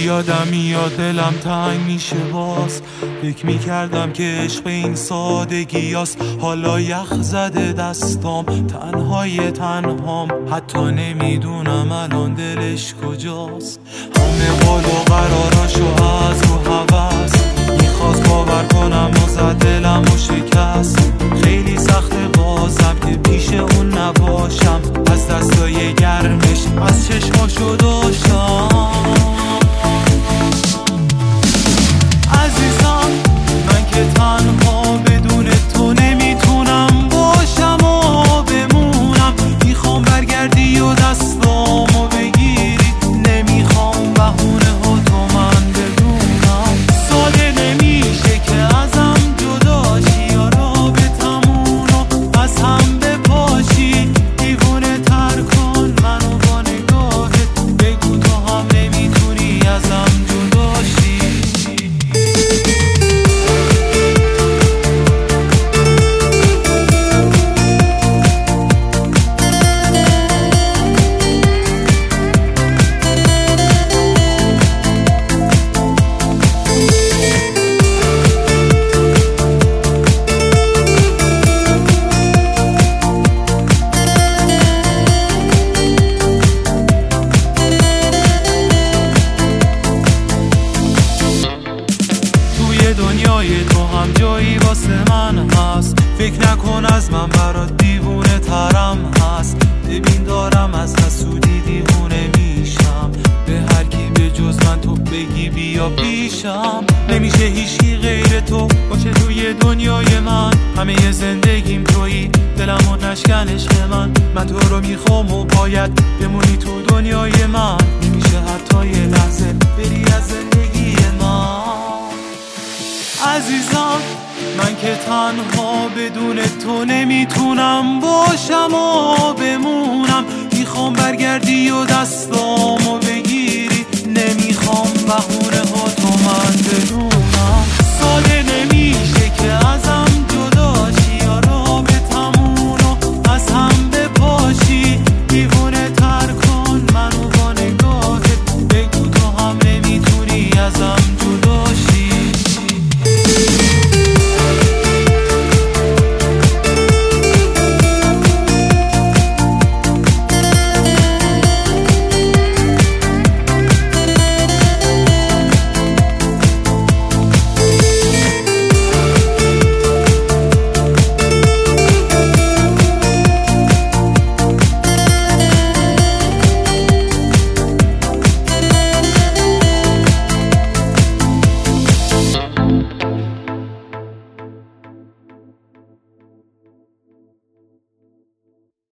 یادم میاد دلم تنگ میشه باز، فکر میکردم که عشق این سادگیاست. حالا یخ زده دستام، تنهای تنهام، حتی نمیدونم الان دلش کجاست. همه قول و قراراشو از رو هوس میخواست باور کنم و زد دلم و شکست. خیلی سخته بازم که پیش اون نباشم، از دستای گرمش از چشماشو داشتم. عزیزم من که تنها بدون تو نمیتونم باشم و بمونم. میخوام برگردی و دستامو بگیری، نمیخوام بهونه ها تو من بدونم. ساده نمیشه که ازم جدا شی یا رابطمونو از هم بپاشی. دیوونه تر کن منو با نگاهت، بگو تو هم نمیتونی ازم جدا شی. دنیای تو هم جایی واسه من هست، فکر نکن از من برات دیوونه ترم هست. ببین دارم از حسودی دیوونه میشم، به هر کی به جز من تو بگی بیا پیشم. نمیشه هیچی غیر تو باشه توی دنیای من، همه زندگیم تویی، دلمو نشکن عشق من تو رو میخوام و باید بمونی تو دنیای من. نمیشه حتی یه لحظه بری از زندگی من. عزیزم من که تنها بدون تو نمیتونم باشم و بمونم. میخوام برگردی و دستامو